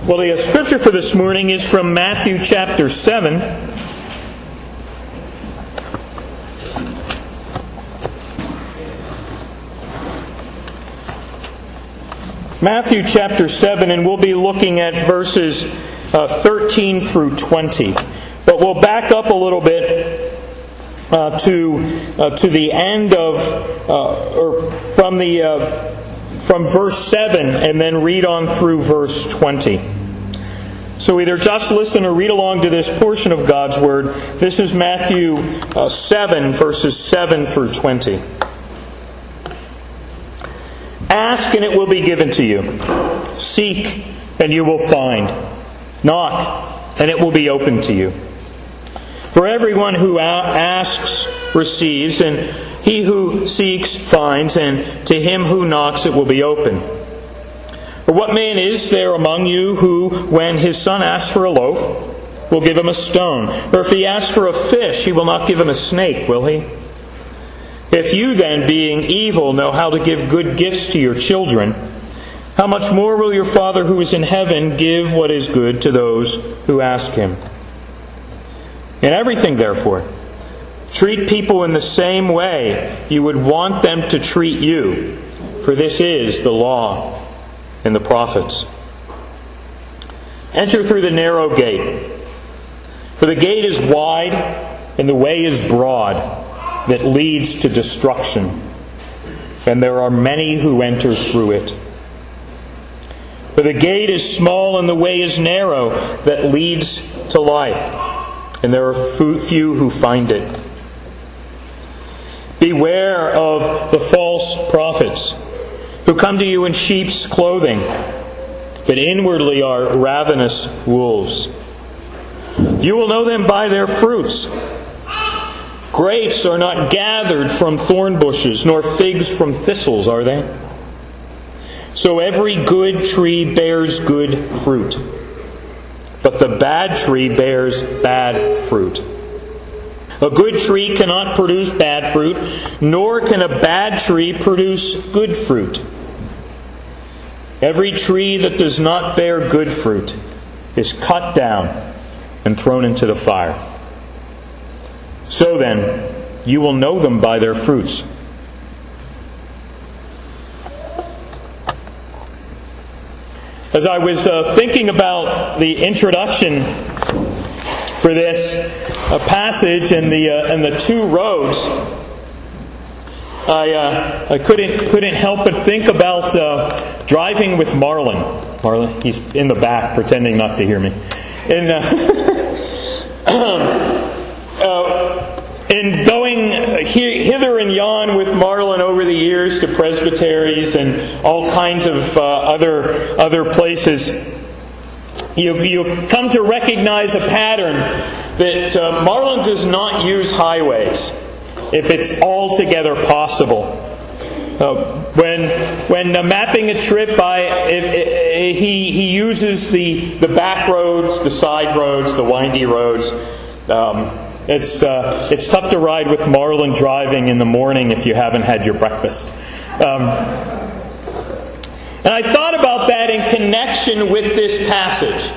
Well, the scripture for this morning is from Matthew chapter 7. Matthew chapter 7, and we'll be looking at verses 13 through 20. But we'll back up a little bit to the end of, or from verse 7, and then read on through verse 20. So either just listen or read along to this portion of God's Word. This is Matthew 7, verses 7 through 20. Ask, and it will be given to you. Seek, and you will find. Knock, and it will be opened to you. For everyone who asks receives, and he who seeks finds, and to him who knocks it will be open. For what man is there among you who, when his son asks for a loaf, will give him a stone? Or if he asks for a fish, he will not give him a snake, will he? If you then, being evil, know how to give good gifts to your children, how much more will your Father who is in heaven give what is good to those who ask Him? In everything, therefore, treat people in the same way you would want them to treat you, for this is the law and the prophets. Enter through the narrow gate, for the gate is wide and the way is broad that leads to destruction, and there are many who enter through it. For the gate is small and the way is narrow that leads to life, and there are few who find it. Beware of the false prophets who come to you in sheep's clothing, but inwardly are ravenous wolves. You will know them by their fruits. Grapes are not gathered from thorn bushes, nor figs from thistles, are they? So every good tree bears good fruit, but the bad tree bears bad fruit. A good tree cannot produce bad fruit, nor can a bad tree produce good fruit. Every tree that does not bear good fruit is cut down and thrown into the fire. So then, you will know them by their fruits. As I was thinking about the introduction for this passage and the two roads, I couldn't help but think about driving with Marlon. Marlon, he's in the back pretending not to hear me. And going hither and yon with Marlon over the years to presbyteries and all kinds of other places, you come to recognize a pattern that Marlon does not use highways if it's altogether possible. When mapping a trip, he uses the back roads, the side roads, the windy roads. It's tough to ride with Marlon driving in the morning if you haven't had your breakfast. And I thought about that in connection with this passage.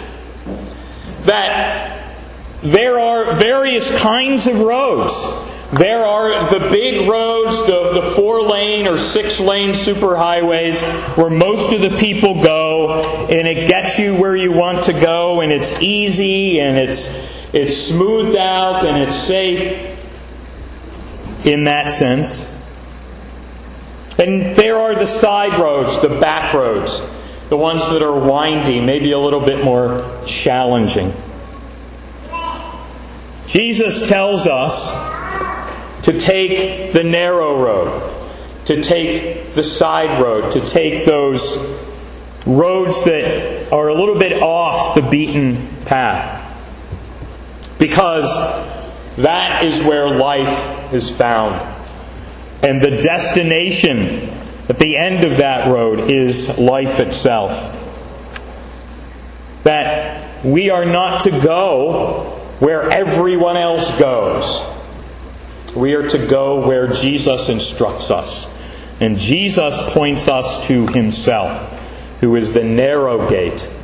That there are various kinds of roads. There are the big roads, the 4-lane or 6-lane superhighways where most of the people go, and it gets you where you want to go, and it's easy, and it's smoothed out, and it's safe in that sense. And there are the side roads, the back roads, the ones that are windy, maybe a little bit more challenging. Jesus tells us to take the narrow road, to take the side road, to take those roads that are a little bit off the beaten path. Because that is where life is found. And the destination at the end of that road is life itself. That we are not to go where everyone else goes. We are to go where Jesus instructs us. And Jesus points us to Himself, who is the narrow gate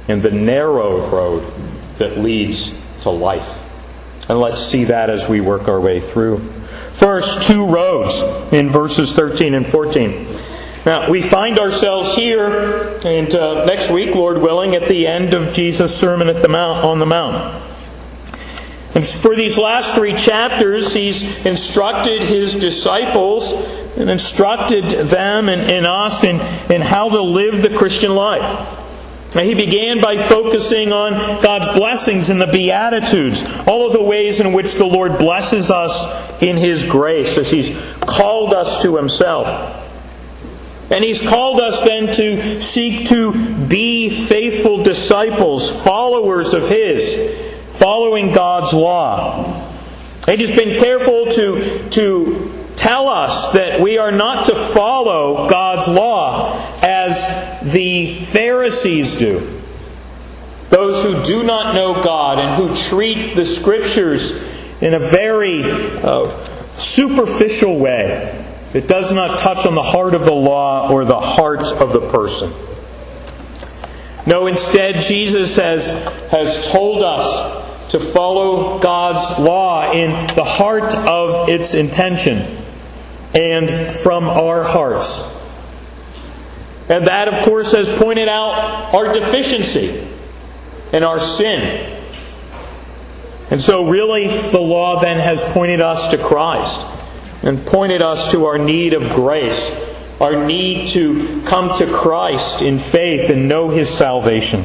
and the narrow road that leads to life. And let's see that as we work our way through. First, two roads in verses 13 and 14. Now, we find ourselves here, and next week, Lord willing, at the end of Jesus' Sermon on the Mount. And for these last 3 chapters, He's instructed His disciples and instructed them and us in how to live the Christian life. He began by focusing on God's blessings in the Beatitudes, all of the ways in which the Lord blesses us in His grace as He's called us to Himself. And He's called us then to seek to be faithful disciples, followers of His, following God's law. And He's been careful to tell us that we are not to follow God's law as the Pharisees do. Those who do not know God and who treat the Scriptures in a very superficial way. It does not touch on the heart of the law or the heart of the person. No, instead, Jesus has told us to follow God's law in the heart of its intention and from our hearts. And that, of course, has pointed out our deficiency and our sin. And so really, the law then has pointed us to Christ and pointed us to our need of grace, our need to come to Christ in faith and know His salvation.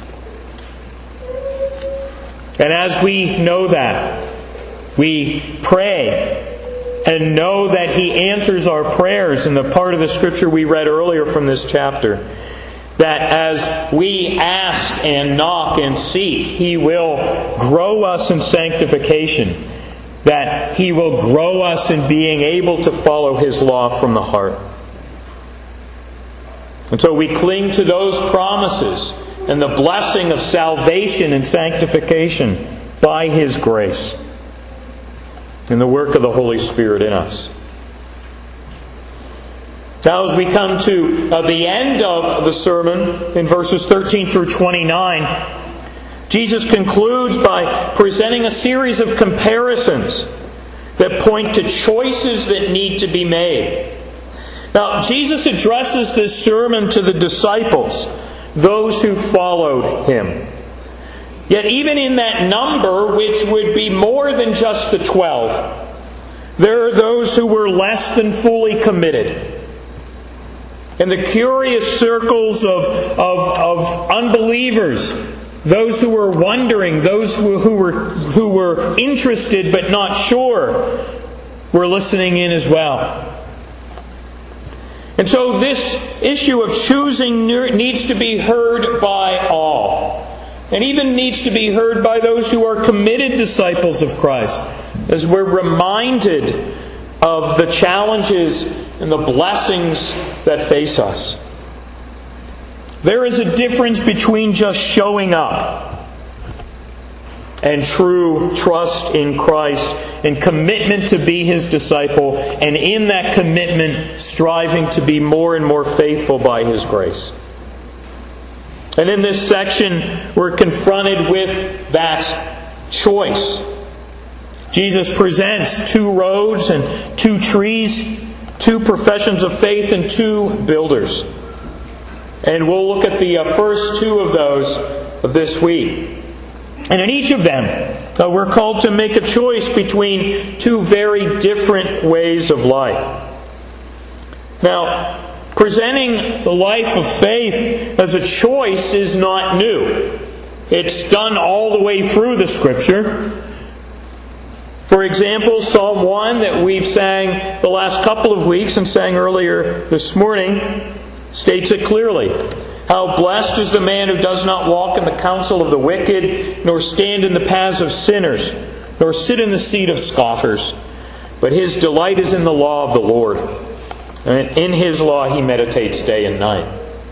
And as we know that, we pray and know that He answers our prayers in the part of the Scripture we read earlier from this chapter. That as we ask and knock and seek, He will grow us in sanctification. That He will grow us in being able to follow His law from the heart. And so we cling to those promises and the blessing of salvation and sanctification by His grace and the work of the Holy Spirit in us. Now as we come to the end of the sermon, in verses 13 through 29, Jesus concludes by presenting a series of comparisons that point to choices that need to be made. Now, Jesus addresses this sermon to the disciples, those who followed Him. Yet even in that number, which would be more than just the 12, there are those who were less than fully committed. In the curious circles of unbelievers, those who were wondering, those who were interested but not sure, were listening in as well. And so this issue of choosing needs to be heard by all. And even needs to be heard by those who are committed disciples of Christ, as we're reminded of the challenges and the blessings that face us. There is a difference between just showing up and true trust in Christ and commitment to be His disciple, and in that commitment striving to be more and more faithful by His grace. And in this section, we're confronted with that choice. Jesus presents 2 roads and 2 trees, 2 professions of faith and 2 builders. And we'll look at the first 2 of those this week. And in each of them, we're called to make a choice between 2 very different ways of life. Now, presenting the life of faith as a choice is not new. It's done all the way through the Scripture. For example, Psalm 1 that we've sang the last couple of weeks and sang earlier this morning states it clearly. How blessed is the man who does not walk in the counsel of the wicked, nor stand in the paths of sinners, nor sit in the seat of scoffers. But his delight is in the law of the Lord, and in His law he meditates day and night.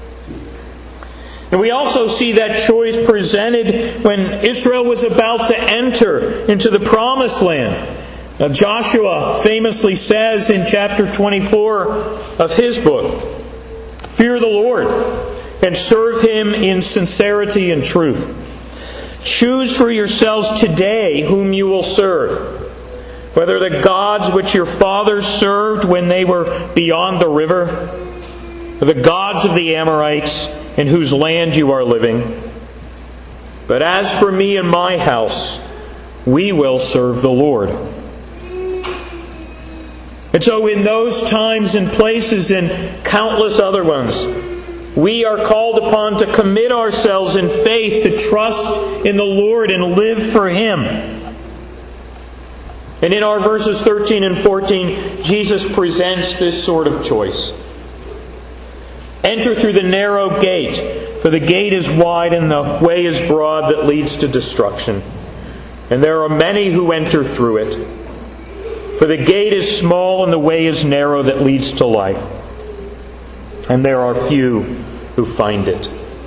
And we also see that choice presented when Israel was about to enter into the Promised Land. Now, Joshua famously says in chapter 24 of his book, "Fear the Lord, and serve Him in sincerity and truth. Choose for yourselves today whom you will serve, whether the gods which your fathers served when they were beyond the river, or the gods of the Amorites in whose land you are living. But as for me and my house, we will serve the Lord. And so in those times and places and countless other ones, we are called upon to commit ourselves in faith, to trust in the Lord and live for Him. And in our verses 13 and 14, Jesus presents this sort of choice. Enter through the narrow gate, for the gate is wide and the way is broad that leads to destruction. And there are many who enter through it. For the gate is small and the way is narrow that leads to life. And there are few who find it.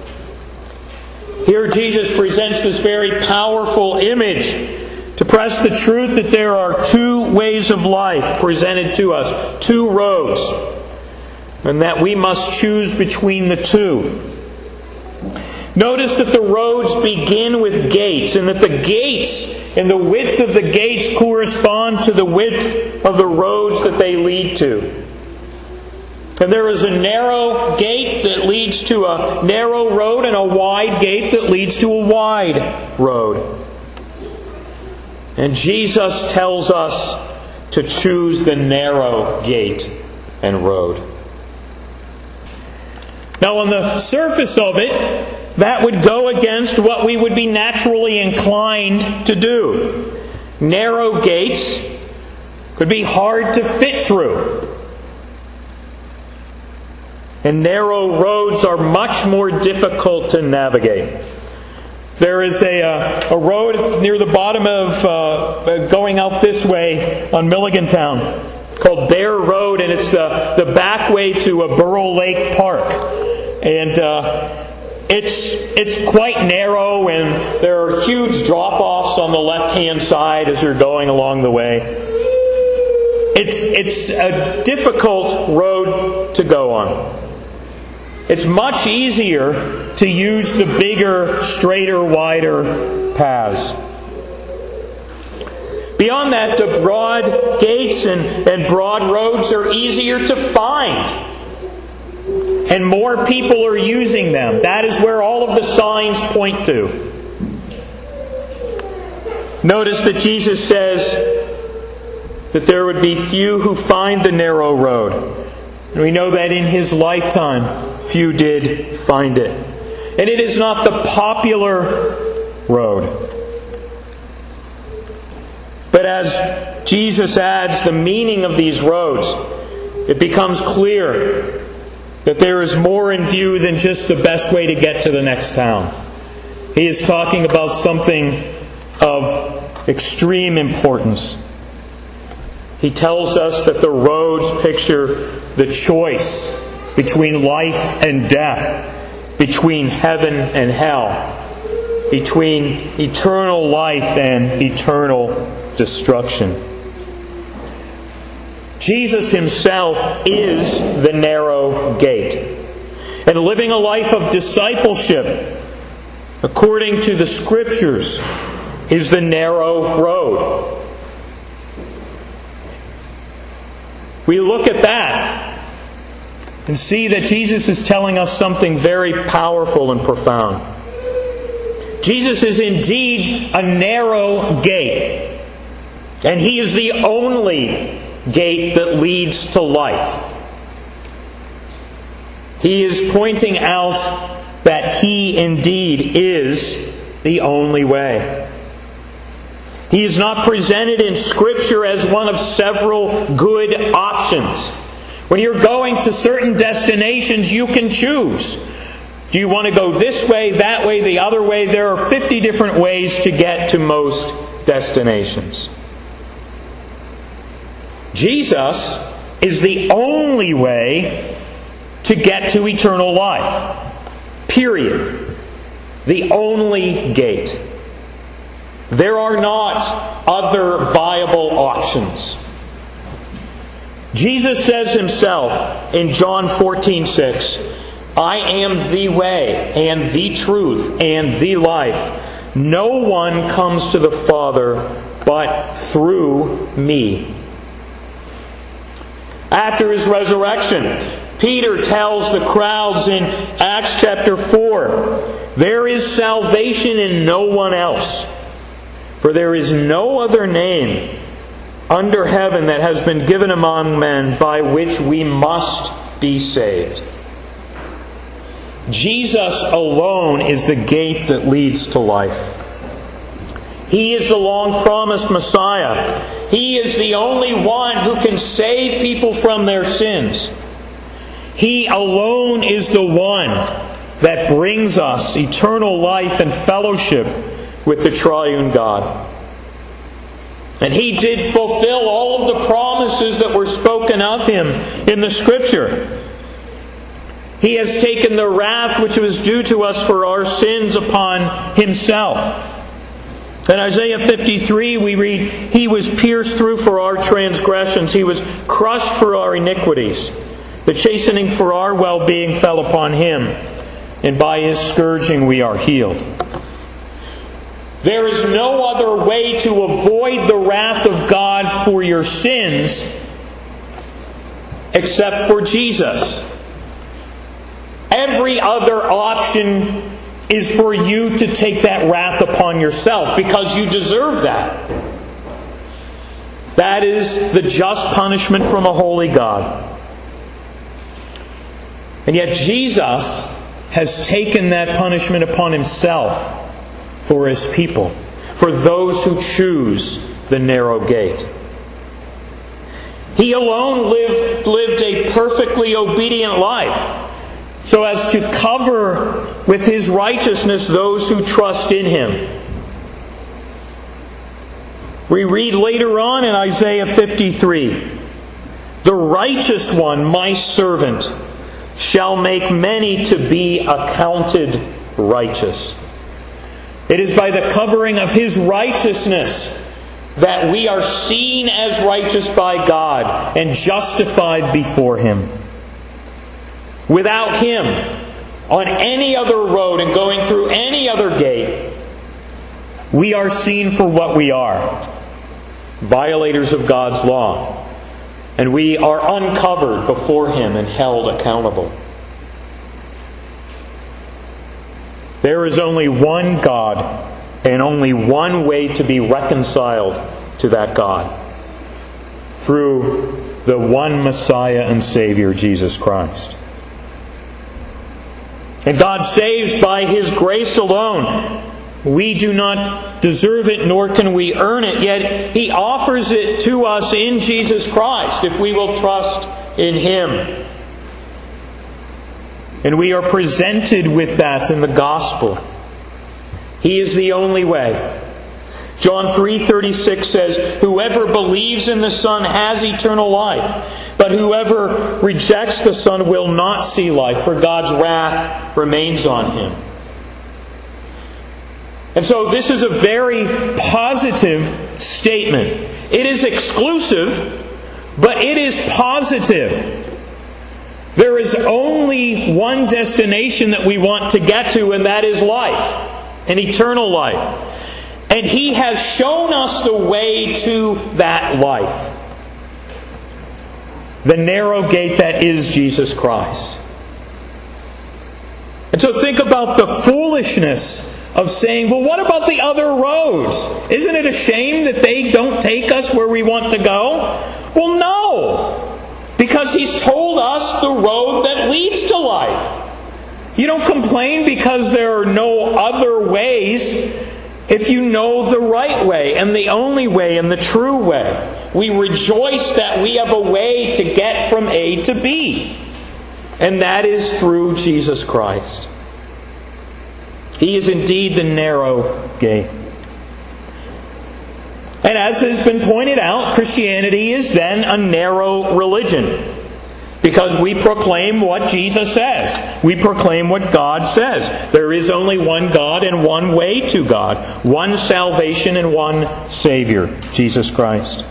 Here Jesus presents this very powerful image to press the truth that there are two ways of life presented to us, two roads, and that we must choose between the two. Notice that the roads begin with gates, and that the gates and the width of the gates correspond to the width of the roads that they lead to. And there is a narrow gate that leads to a narrow road and a wide gate that leads to a wide road. And Jesus tells us to choose the narrow gate and road. Now, on the surface of it, that would go against what we would be naturally inclined to do. Narrow gates could be hard to fit through. And narrow roads are much more difficult to navigate. There is a road near the bottom of going out this way on Milligan Town called Bear Road, and it's the back way to a Burrow Lake Park. And it's quite narrow, and there are huge drop-offs on the left-hand side as you're going along the way. It's a difficult road to go on. It's much easier to use the bigger, straighter, wider paths. Beyond that, the broad gates and broad roads are easier to find. And more people are using them. That is where all of the signs point to. Notice that Jesus says that there would be few who find the narrow road. And we know that in His lifetime, few did find it. And it is not the popular road. But as Jesus adds the meaning of these roads, it becomes clear that there is more in view than just the best way to get to the next town. He is talking about something of extreme importance. He tells us that the roads picture the choice between life and death, between heaven and hell, between eternal life and eternal destruction. Jesus Himself is the narrow gate. And living a life of discipleship, according to the Scriptures, is the narrow road. We look at that and see that Jesus is telling us something very powerful and profound. Jesus is indeed a narrow gate, and He is the only gate that leads to life. He is pointing out that He indeed is the only way. He is not presented in Scripture as one of several good options. When you're going to certain destinations, you can choose. Do you want to go this way, that way, the other way? There are 50 different ways to get to most destinations. Jesus is the only way to get to eternal life. Period. The only gate. There are not other viable options. Jesus says Himself in John 14:6, I am the way and the truth and the life. No one comes to the Father but through me. After his resurrection, Peter tells the crowds in Acts chapter 4, there is salvation in no one else, for there is no other name under heaven that has been given among men by which we must be saved. Jesus alone is the gate that leads to life. He is the long-promised Messiah. He is the only one who can save people from their sins. He alone is the one that brings us eternal life and fellowship with the triune God. And He did fulfill all of the promises that were spoken of Him in the Scripture. He has taken the wrath which was due to us for our sins upon Himself. In Isaiah 53 we read, He was pierced through for our transgressions. He was crushed for our iniquities. The chastening for our well-being fell upon Him, and by His scourging we are healed. There is no other way to avoid the wrath of God for your sins except for Jesus. Every other option is for you to take that wrath upon yourself because you deserve that. That is the just punishment from a holy God. And yet Jesus has taken that punishment upon Himself for His people, for those who choose the narrow gate. He alone lived a perfectly obedient life, so as to cover with His righteousness those who trust in Him. We read later on in Isaiah 53, the righteous one, my servant, shall make many to be accounted righteous. It is by the covering of His righteousness that we are seen as righteous by God and justified before Him. Without Him, on any other road and going through any other gate, we are seen for what we are, violators of God's law. And we are uncovered before Him and held accountable. There is only one God and only one way to be reconciled to that God, through the one Messiah and Savior, Jesus Christ. And God saves by His grace alone. We do not deserve it, nor can we earn it, yet He offers it to us in Jesus Christ if we will trust in Him. And we are presented with that in the gospel. He is the only way. John 3:36 says, whoever believes in the Son has eternal life, but whoever rejects the Son will not see life, for God's wrath remains on him. And so this is a very positive statement. It is exclusive, but it is positive. There is only one destination that we want to get to, and that is life, an eternal life. And He has shown us the way to that life. The narrow gate that is Jesus Christ. And so think about the foolishness of saying, well, what about the other roads? Isn't it a shame that they don't take us where we want to go? Well, no. Because He's told us the road that leads to life. You don't complain because there are no other ways if you know the right way and the only way and the true way. We rejoice that we have a way to get from A to B. And that is through Jesus Christ. He is indeed the narrow gate. And as has been pointed out, Christianity is then a narrow religion. Because we proclaim what Jesus says. We proclaim what God says. There is only one God and one way to God. One salvation and one Savior, Jesus Christ.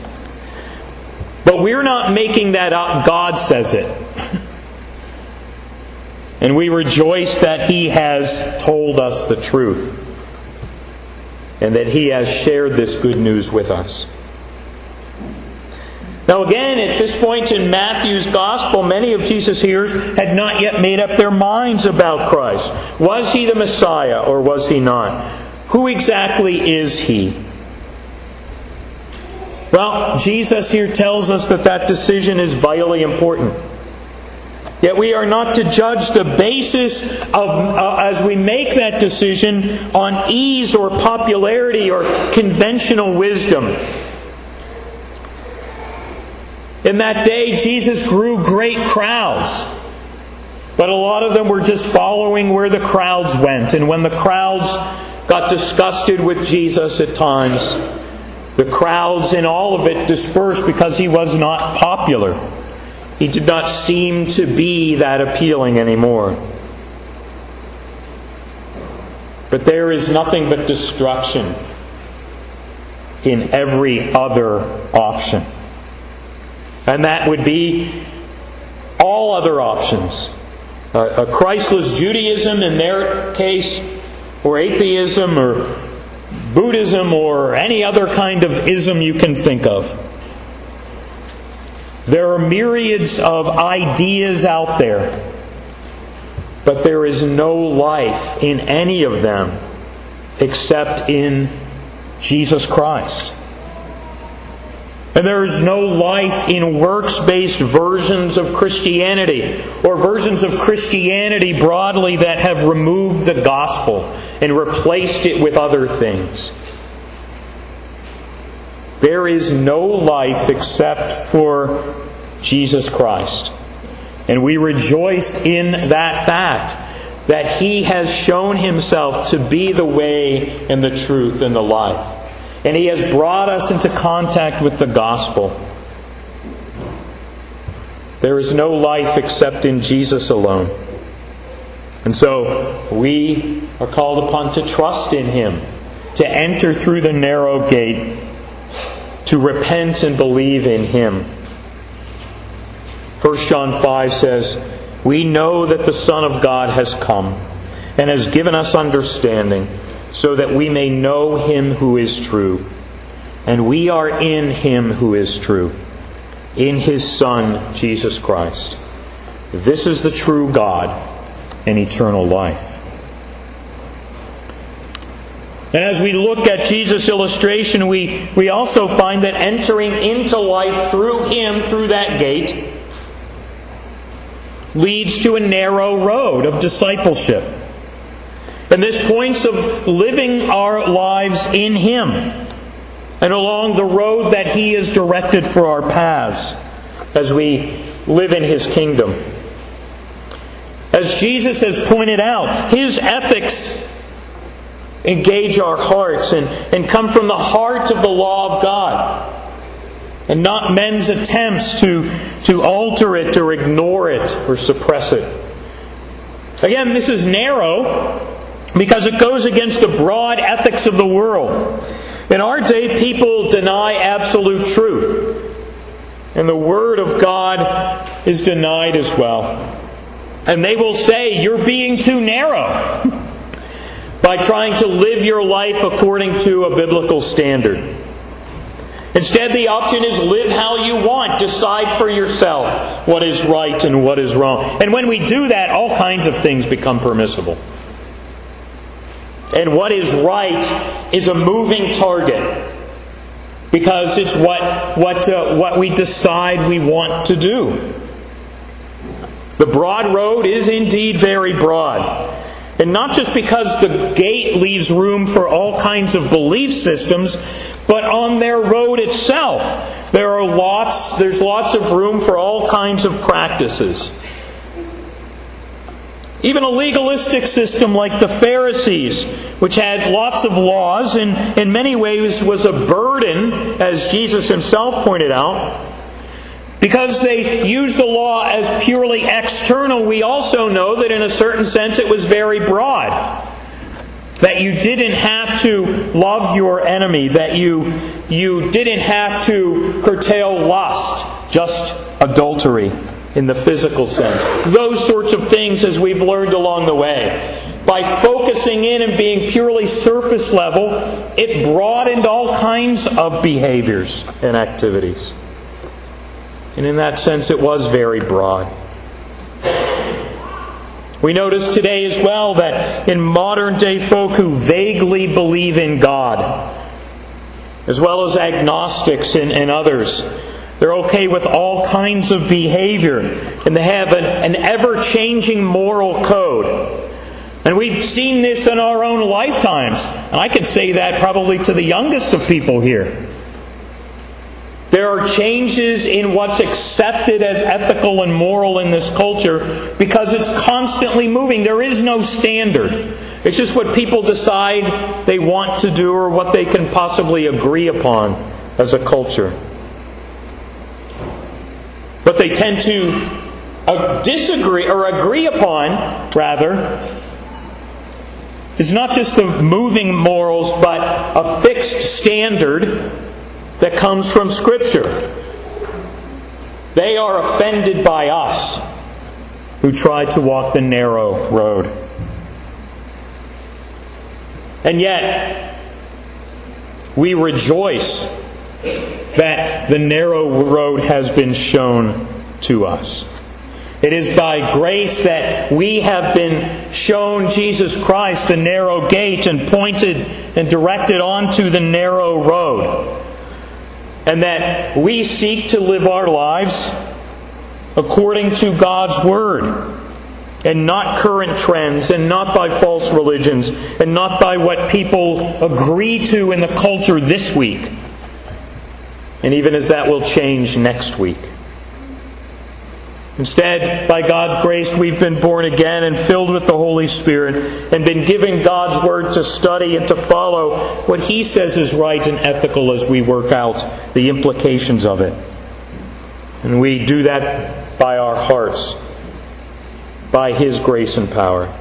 But we're not making that up. God says it. And we rejoice that He has told us the truth, and that He has shared this good news with us. Now again, at this point in Matthew's Gospel, many of Jesus' hearers had not yet made up their minds about Christ. Was He the Messiah or was He not? Who exactly is He? Well, Jesus here tells us that decision is vitally important. Yet we are not to judge the basis of, as we make that decision, on ease or popularity or conventional wisdom. In that day, Jesus grew great crowds. But a lot of them were just following where the crowds went. And when the crowds got disgusted with Jesus at times, the crowds in all of it dispersed because He was not popular. He did not seem to be that appealing anymore. But there is nothing but destruction in every other option. And that would be all other options. A Christless Judaism in their case, or atheism, or Buddhism, or any other kind of ism you can think of. There are myriads of ideas out there, but there is no life in any of them except in Jesus Christ. And there is no life in works-based versions of Christianity, or versions of Christianity broadly that have removed the gospel and replaced it with other things. There is no life except for Jesus Christ. And we rejoice in that fact, that He has shown Himself to be the way and the truth and the life. And He has brought us into contact with the gospel. There is no life except in Jesus alone. And so we are called upon to trust in Him, to enter through the narrow gate, to repent and believe in Him. 1 John 5 says, "We know that the Son of God has come and has given us understanding, so that we may know Him who is true. And we are in Him who is true, in His Son, Jesus Christ. This is the true God and eternal life." And as we look at Jesus' illustration, we also find that entering into life through Him, through that gate, leads to a narrow road of discipleship. And this points of living our lives in Him and along the road that He has directed for our paths as we live in His kingdom. As Jesus has pointed out, His ethics engage our hearts and come from the heart of the law of God, and not men's attempts to alter it or ignore it or suppress it. Again, this is narrow because it goes against the broad ethics of the world. In our day, people deny absolute truth. And the Word of God is denied as well. And they will say, "You're being too narrow," by trying to live your life according to a biblical standard. Instead, the option is live how you want. Decide for yourself what is right and what is wrong. And when we do that, all kinds of things become permissible. And what is right is a moving target, because it's what we decide we want to do. The broad road is indeed very broad. And not just because the gate leaves room for all kinds of belief systems, but on their road itself, there's lots of room for all kinds of practices. Even a legalistic system like the Pharisees, which had lots of laws and in many ways was a burden, as Jesus Himself pointed out, because they used the law as purely external. We also know that in a certain sense it was very broad. That you didn't have to love your enemy, that you didn't have to curtail lust, just adultery. in the physical sense. Those sorts of things as we've learned along the way. By focusing in and being purely surface level, it broadened all kinds of behaviors and activities. And in that sense, it was very broad. We notice today as well that in modern day folk who vaguely believe in God, as well as agnostics and others, they're okay with all kinds of behavior, and they have an ever-changing moral code. And we've seen this in our own lifetimes. And I could say that probably to the youngest of people here. There are changes in what's accepted as ethical and moral in this culture because it's constantly moving. There is no standard. It's just what people decide they want to do or what they can possibly agree upon as a culture. But they tend to disagree or agree upon, rather, is not just the moving morals, but a fixed standard that comes from Scripture. They are offended by us who try to walk the narrow road. And yet, we rejoice that the narrow road has been shown to us. It is by grace that we have been shown Jesus Christ, the narrow gate, and pointed and directed onto the narrow road. And that we seek to live our lives according to God's Word, and not current trends, and not by false religions, and not by what people agree to in the culture this week, and even as that will change next week. Instead, by God's grace, we've been born again and filled with the Holy Spirit and been given God's Word to study and to follow what He says is right and ethical as we work out the implications of it. And we do that by our hearts, by His grace and power.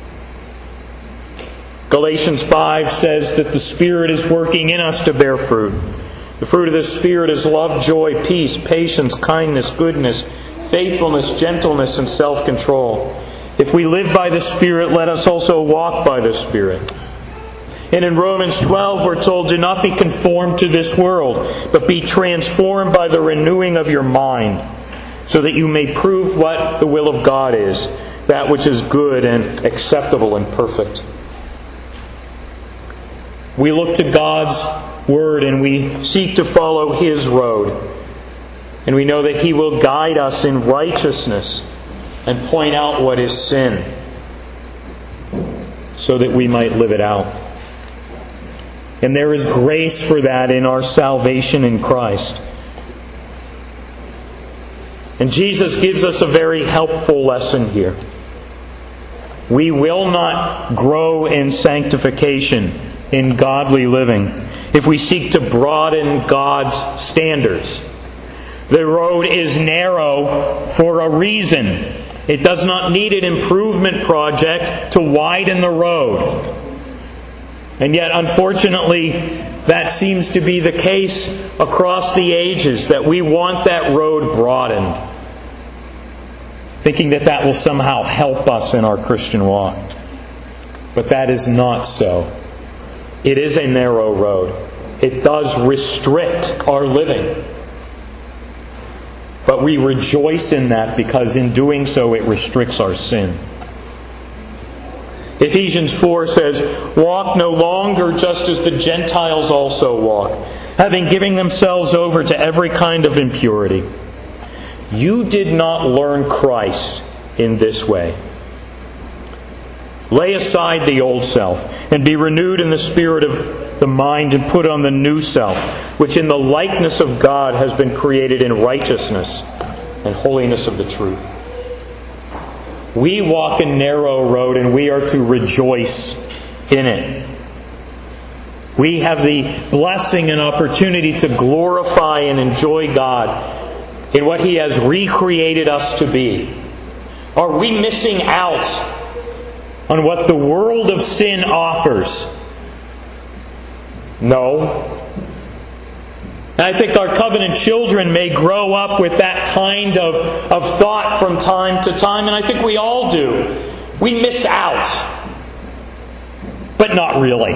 Galatians 5 says that the Spirit is working in us to bear fruit. The fruit of the Spirit is love, joy, peace, patience, kindness, goodness, faithfulness, gentleness, and self-control. If we live by the Spirit, let us also walk by the Spirit. And in Romans 12 we're told, do not be conformed to this world, but be transformed by the renewing of your mind, so that you may prove what the will of God is, that which is good and acceptable and perfect. We look to God's Word and we seek to follow His road. And we know that He will guide us in righteousness and point out what is sin, so that we might live it out. And there is grace for that in our salvation in Christ. And Jesus gives us a very helpful lesson here. We will not grow in sanctification, in godly living, if we seek to broaden God's standards. The road is narrow for a reason. It does not need an improvement project to widen the road. And yet, unfortunately, that seems to be the case across the ages, that we want that road broadened, thinking that that will somehow help us in our Christian walk. But that is not so. It is a narrow road. It does restrict our living. But we rejoice in that because in doing so it restricts our sin. Ephesians 4 says, walk no longer just as the Gentiles also walk, having given themselves over to every kind of impurity. You did not learn Christ in this way. Lay aside the old self and be renewed in the spirit of the mind and put on the new self, which in the likeness of God has been created in righteousness and holiness of the truth. We walk a narrow road and we are to rejoice in it. We have the blessing and opportunity to glorify and enjoy God in what He has recreated us to be. Are we missing out on what the world of sin offers? No. And I think our covenant children may grow up with that kind of thought from time to time, and I think we all do. We miss out. But not really.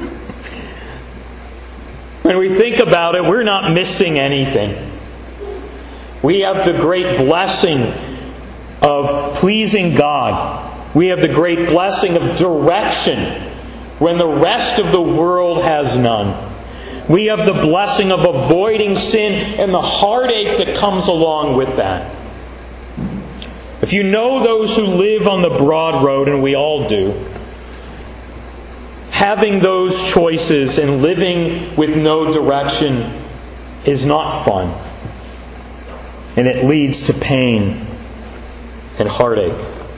When we think about it, we're not missing anything. We have the great blessing of pleasing God. We have the great blessing of direction when the rest of the world has none. We have the blessing of avoiding sin and the heartache that comes along with that. If you know those who live on the broad road, and we all do, having those choices and living with no direction is not fun. And it leads to pain and heartache.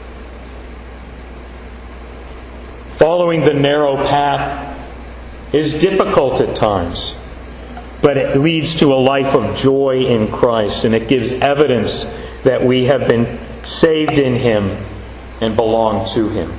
Following the narrow path is difficult at times, but it leads to a life of joy in Christ, and it gives evidence that we have been saved in Him and belong to Him.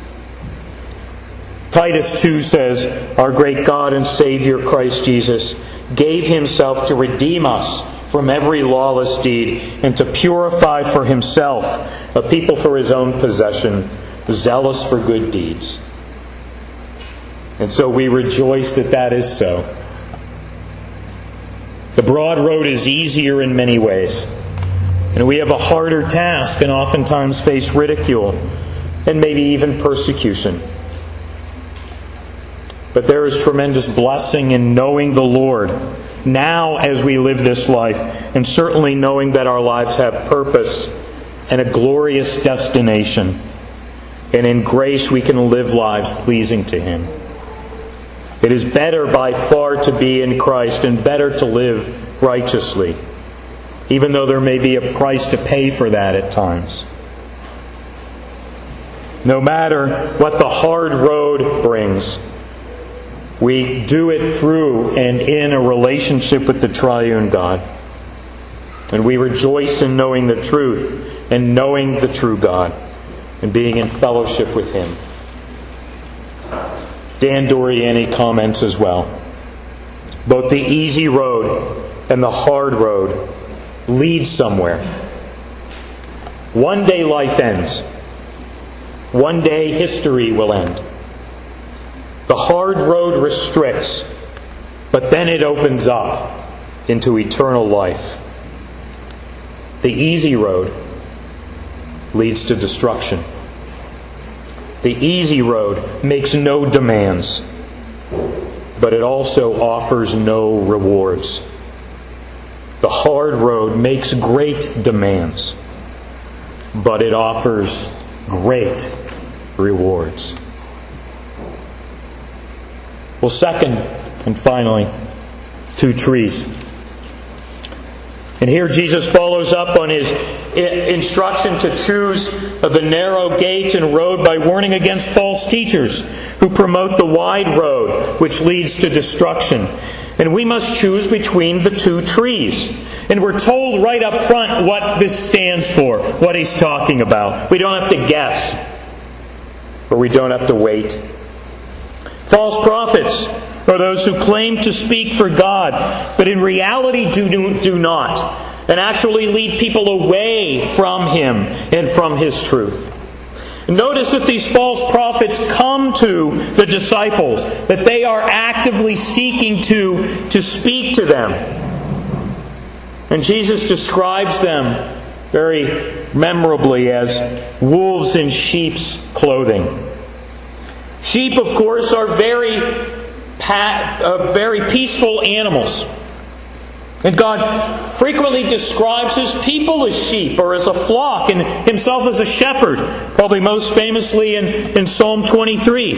Titus 2 says, "Our great God and Savior Christ Jesus gave Himself to redeem us from every lawless deed and to purify for Himself a people for His own possession, zealous for good deeds." And so we rejoice that that is so. The broad road is easier in many ways. And we have a harder task and oftentimes face ridicule and maybe even persecution. But there is tremendous blessing in knowing the Lord now as we live this life, and certainly knowing that our lives have purpose and a glorious destination. And in grace we can live lives pleasing to Him. It is better by far to be in Christ and better to live righteously, even though there may be a price to pay for that at times. No matter what the hard road brings, we do it through and in a relationship with the triune God. And we rejoice in knowing the truth and knowing the true God and being in fellowship with Him. Dan Doriani comments as well. Both the easy road and the hard road lead somewhere. One day life ends. One day history will end. The hard road restricts, but then it opens up into eternal life. The easy road leads to destruction. The easy road makes no demands, but it also offers no rewards. The hard road makes great demands, but it offers great rewards. Well, second and finally, two trees. And here Jesus follows up on His instruction to choose the narrow gate and road by warning against false teachers who promote the wide road which leads to destruction. And we must choose between the two trees. And we're told right up front what this stands for, what He's talking about. We don't have to guess, or we don't have to wait. False prophets are those who claim to speak for God, but in reality do not, and actually lead people away from Him and from His truth. Notice that these false prophets come to the disciples, that they are actively seeking to speak to them. And Jesus describes them very memorably as wolves in sheep's clothing. Sheep, of course, are very peaceful animals. And God frequently describes His people as sheep or as a flock, and Himself as a shepherd, probably most famously in Psalm 23.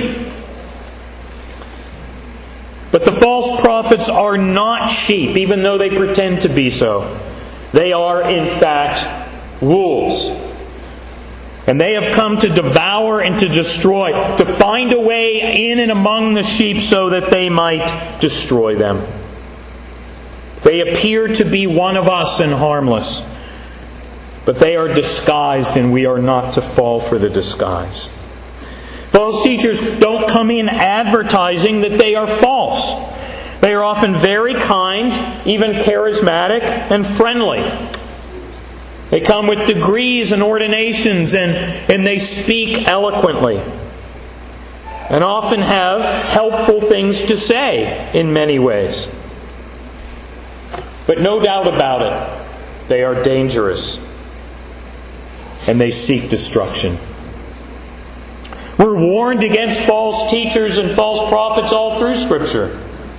But the false prophets are not sheep, even though they pretend to be so. They are, in fact, wolves. And they have come to devour and to destroy, to find a way in and among the sheep so that they might destroy them. They appear to be one of us and harmless, but they are disguised, and we are not to fall for the disguise. False teachers don't come in advertising that they are false. They are often very kind, even charismatic and friendly. They come with degrees and ordinations, and they speak eloquently, and often have helpful things to say in many ways. But no doubt about it, they are dangerous, and they seek destruction. We're warned against false teachers and false prophets all through Scripture.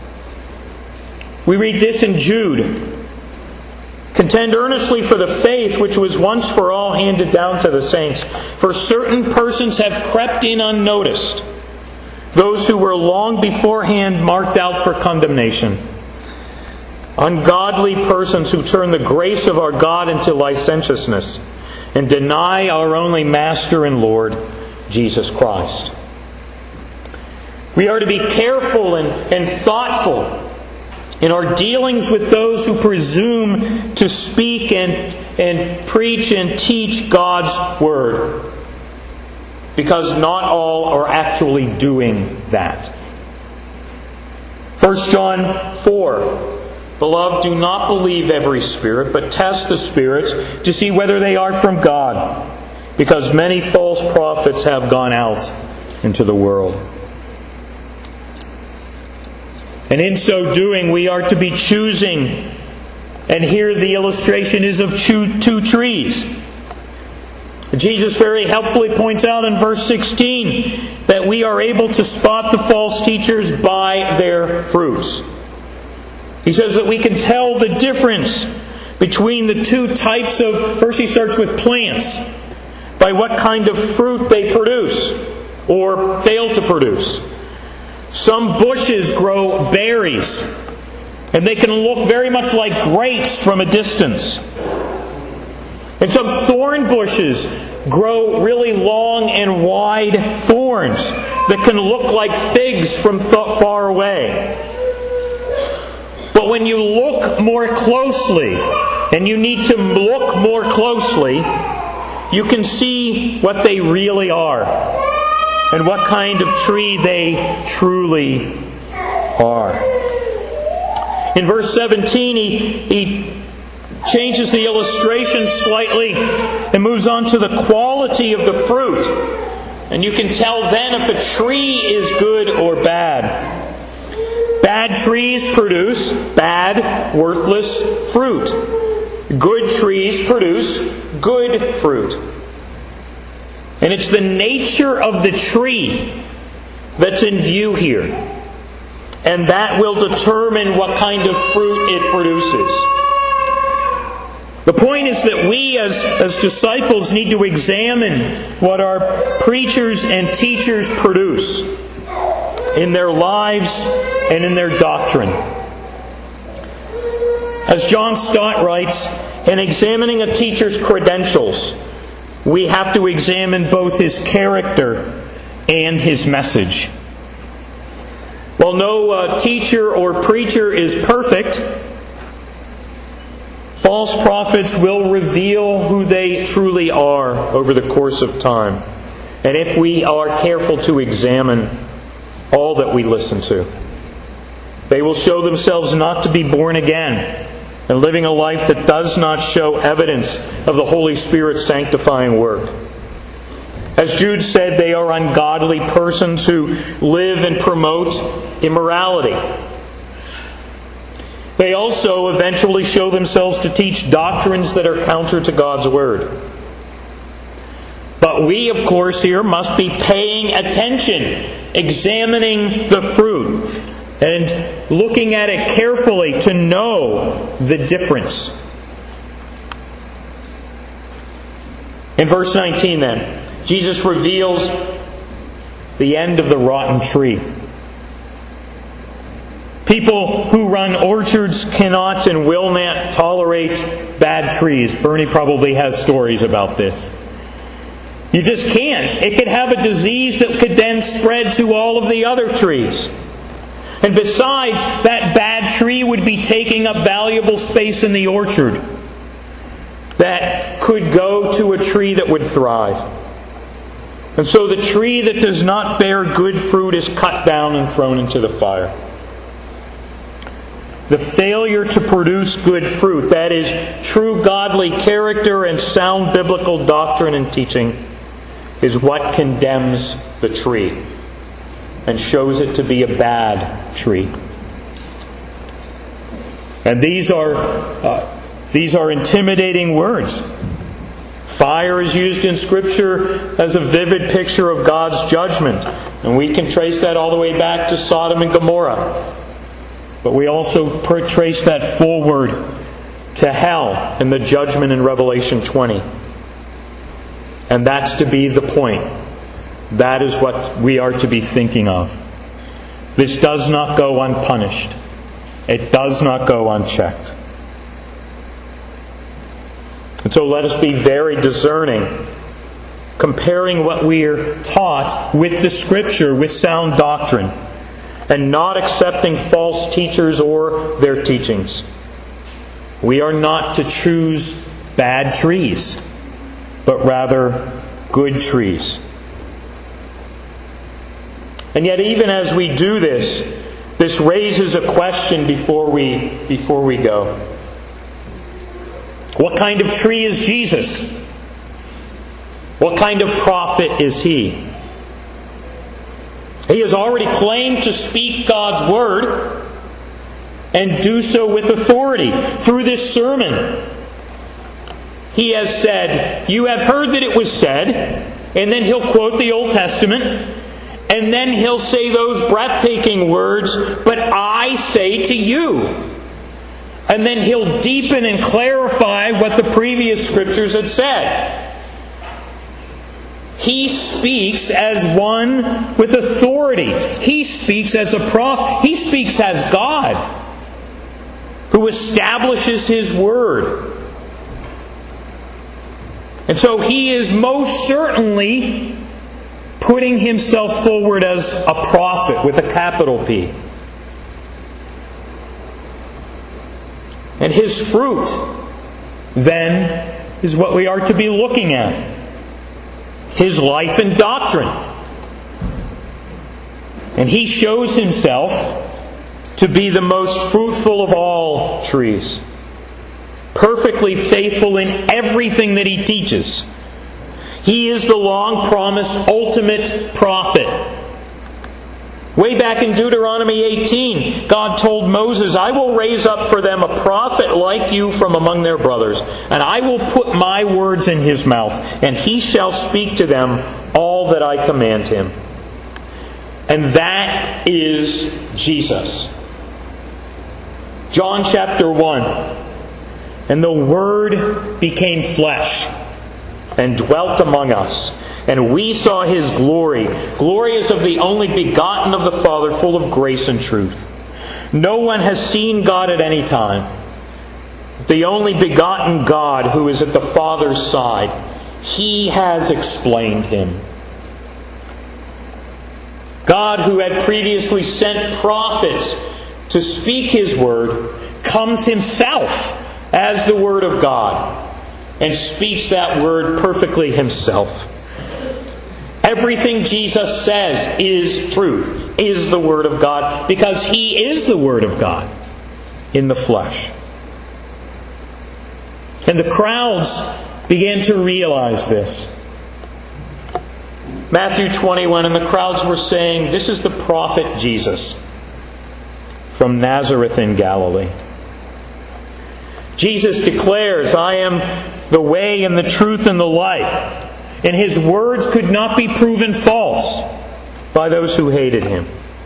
We read this in Jude. Contend earnestly for the faith which was once for all handed down to the saints. For certain persons have crept in unnoticed, those who were long beforehand marked out for condemnation. Ungodly persons who turn the grace of our God into licentiousness and deny our only Master and Lord, Jesus Christ. We are to be careful and thoughtful in our dealings with those who presume to speak and preach and teach God's Word, because not all are actually doing that. 1 John 4. Beloved, do not believe every spirit, but test the spirits to see whether they are from God, because many false prophets have gone out into the world. And in so doing, we are to be choosing. And here the illustration is of two trees. Jesus very helpfully points out in verse 16 that we are able to spot the false teachers by their fruits. He says that we can tell the difference between the two types of... First he starts with plants. By what kind of fruit they produce or fail to produce. Some bushes grow berries, and they can look very much like grapes from a distance. And some thorn bushes grow really long and wide thorns that can look like figs from far away. But when you look more closely, and you need to look more closely, you can see what they really are and what kind of tree they truly are. In verse 17, he changes the illustration slightly and moves on to the quality of the fruit. And you can tell then if a tree is good or bad. Bad trees produce bad, worthless fruit. Good trees produce good fruit. And it's the nature of the tree that's in view here. And that will determine what kind of fruit it produces. The point is that we as disciples need to examine what our preachers and teachers produce in their lives and in their doctrine. As John Stott writes, in examining a teacher's credentials, we have to examine both his character and his message. While no teacher or preacher is perfect, false prophets will reveal who they truly are over the course of time. And if we are careful to examine all that we listen to, they will show themselves not to be born again and living a life that does not show evidence of the Holy Spirit's sanctifying work. As Jude said, they are ungodly persons who live and promote immorality. They also eventually show themselves to teach doctrines that are counter to God's Word. But we, of course, here must be paying attention, examining the fruit, and looking at it carefully to know the difference. In verse 19 then, Jesus reveals the end of the rotten tree. People who run orchards cannot and will not tolerate bad trees. Bernie probably has stories about this. You just can't. It could have a disease that could then spread to all of the other trees. And besides, that bad tree would be taking up valuable space in the orchard that could go to a tree that would thrive. And so the tree that does not bear good fruit is cut down and thrown into the fire. the failure to produce good fruit, that is, true godly character and sound biblical doctrine and teaching, is what condemns the tree and shows it to be a bad tree. And these are intimidating words. Fire is used in Scripture as a vivid picture of God's judgment. And we can trace that all the way back to Sodom and Gomorrah. But we also trace that forward to hell in the judgment in Revelation 20. And that's to be the point. That is what we are to be thinking of. This does not go unpunished. It does not go unchecked. And so let us be very discerning, comparing what we are taught with the Scripture, with sound doctrine, and not accepting false teachers or their teachings. We are not to choose bad trees, but rather good trees. And yet, even as we do this raises a question before we go. What kind of tree is Jesus? What kind of prophet is He? He has already claimed to speak God's Word and do so with authority through this sermon. He has said, "You have heard that it was said," and then He'll quote the Old Testament, and then He'll say those breathtaking words, "But I say to you." And then He'll deepen and clarify what the previous Scriptures had said. He speaks as one with authority. He speaks as a prophet. He speaks as God, who establishes His Word. And so He is most certainly putting Himself forward as a prophet with a capital P. And His fruit, then, is what we are to be looking at. His life and doctrine. And He shows Himself to be the most fruitful of all trees. Perfectly faithful in everything that He teaches. He is the long-promised ultimate prophet. Way back in Deuteronomy 18, God told Moses, "I will raise up for them a prophet like you from among their brothers, and I will put my words in his mouth, and he shall speak to them all that I command him." And that is Jesus. John chapter 1. "And the Word became flesh and dwelt among us. And we saw His glory. Glory is of the only begotten of the Father, full of grace and truth. No one has seen God at any time. The only begotten God who is at the Father's side, He has explained Him." God, who had previously sent prophets to speak His word, comes Himself as the Word of God and speaks that word perfectly Himself. Everything Jesus says is truth, is the Word of God, because He is the Word of God in the flesh. And the crowds began to realize this. Matthew 21, and the crowds were saying, "This is the prophet Jesus from Nazareth in Galilee." Jesus declares, "I am the way and the truth and the life." And His words could not be proven false by those who hated Him.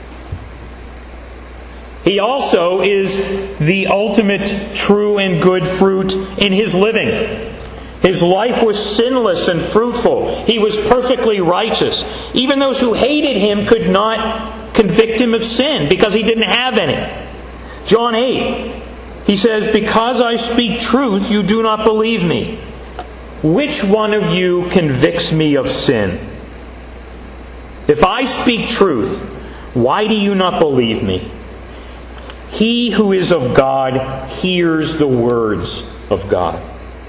He also is the ultimate true and good fruit in His living. His life was sinless and fruitful. He was perfectly righteous. Even those who hated Him could not convict Him of sin because He didn't have any. John 8, He says, "Because I speak truth, you do not believe me. Which one of you convicts me of sin? If I speak truth, why do you not believe me? He who is of God hears the words of God."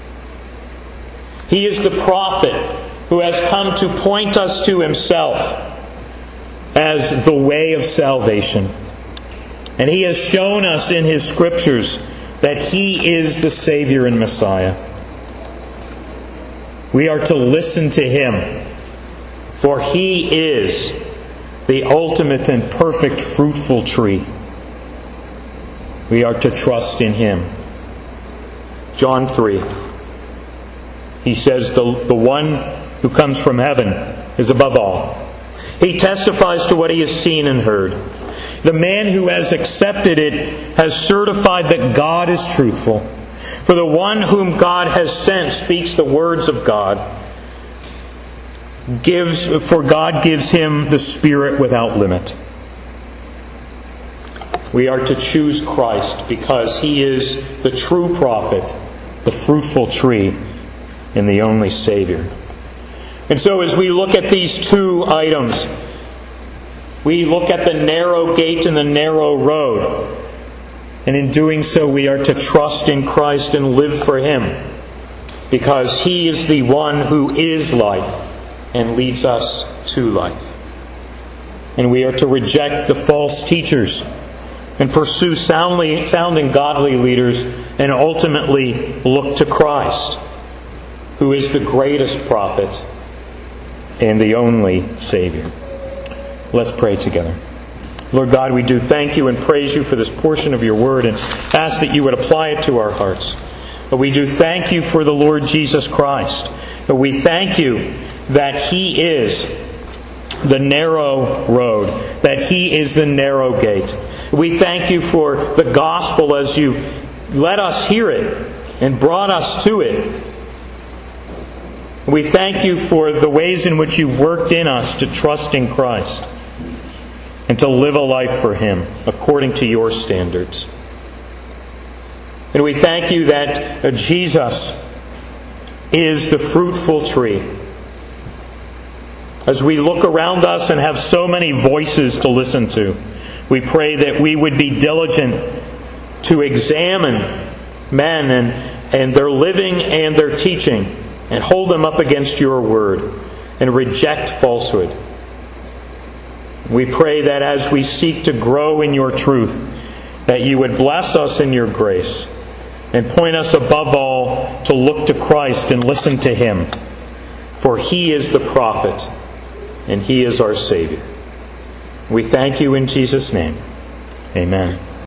He is the prophet who has come to point us to Himself as the way of salvation. And He has shown us in His Scriptures that He is the Savior and Messiah. We are to listen to Him, for He is the ultimate and perfect fruitful tree. We are to trust in Him. John 3. He says, the one who comes from heaven is above all. He testifies to what he has seen and heard. The man who has accepted it has certified that God is truthful. For the one whom God has sent speaks the words of God. For God gives him the Spirit without limit. We are to choose Christ because He is the true prophet, the fruitful tree, and the only Savior. And so as we look at these two items, we look at the narrow gate and the narrow road. And in doing so, we are to trust in Christ and live for Him, because He is the one who is life and leads us to life. And we are to reject the false teachers and pursue sounding godly leaders, and ultimately look to Christ, who is the greatest prophet and the only Savior. Let's pray together. Lord God, we do thank You and praise You for this portion of Your Word, and ask that You would apply it to our hearts. But we do thank You for the Lord Jesus Christ. But we thank You that He is the narrow road, that He is the narrow gate. We thank You for the gospel as You let us hear it and brought us to it. We thank You for the ways in which You've worked in us to trust in Christ and to live a life for Him according to Your standards. And we thank You that Jesus is the fruitful tree. As we look around us and have so many voices to listen to, we pray that we would be diligent to examine men and their living and their teaching, and hold them up against Your word, and reject falsehood. We pray that as we seek to grow in Your truth, that You would bless us in Your grace, and point us above all to look to Christ and listen to Him. For He is the prophet, and He is our Savior. We thank You in Jesus' name. Amen.